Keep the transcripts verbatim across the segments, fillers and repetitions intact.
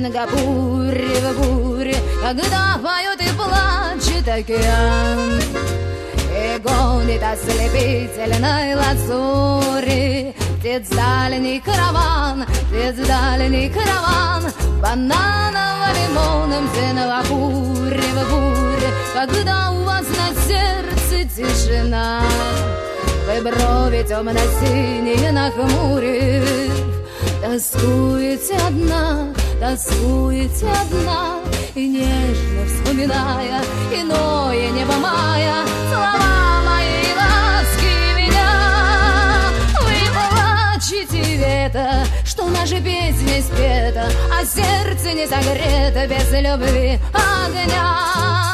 Сингапуре в буре, когда поет и плачет океан, и гонит ослепительной лазури птиц дальний караван, птиц дальний караван, бананово-лимонным Сингапуре в буре, когда у вас на сердце тишина, вы брови темно-синие нахмурив, тоскуете одна, тоскуете одна, и нежно вспоминая иное небо мая, слова мои ласки меня. Вы плачете вето, что наша песня спета, а сердце не согрето без любви огня.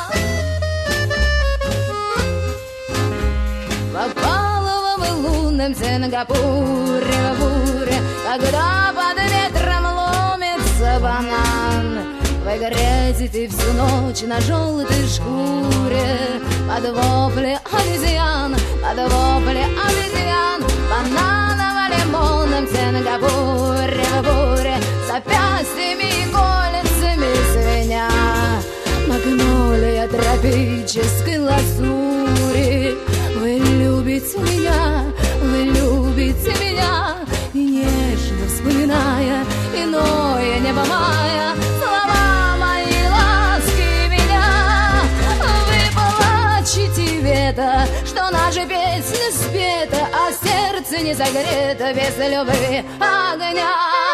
Попала в лунном Сингапуре в буре, когда под ветром ломится банан. Вы грезите всю ночь на желтой шкуре под вопли обезьян, под вопли обезьян. Бананово-лимонном Сингапуре в буре, запястьями и кольцами звеня, магнолия тропической лазури. Вы любите меня, вы любите меня, и нежно вспоминая иное небо мая, слова мои ласки меня. Вы плачете вето, что наша песня спета, а сердце не согрето без любви огня.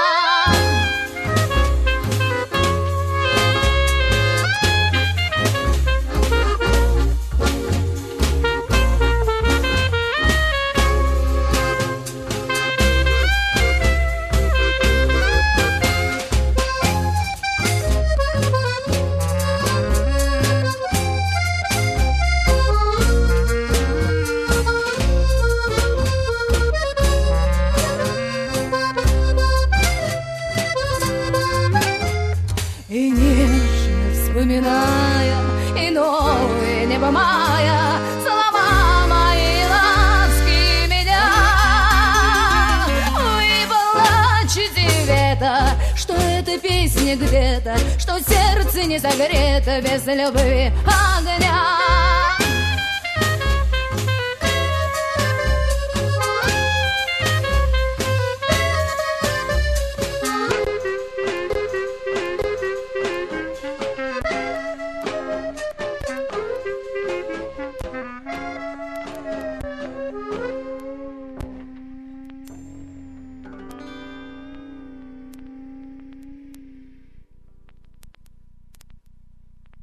Вспоминая иное небо мая, слова мои ласки меня. Вы плачете вето, что эта песня где-то, что сердце не согрето без любви огня.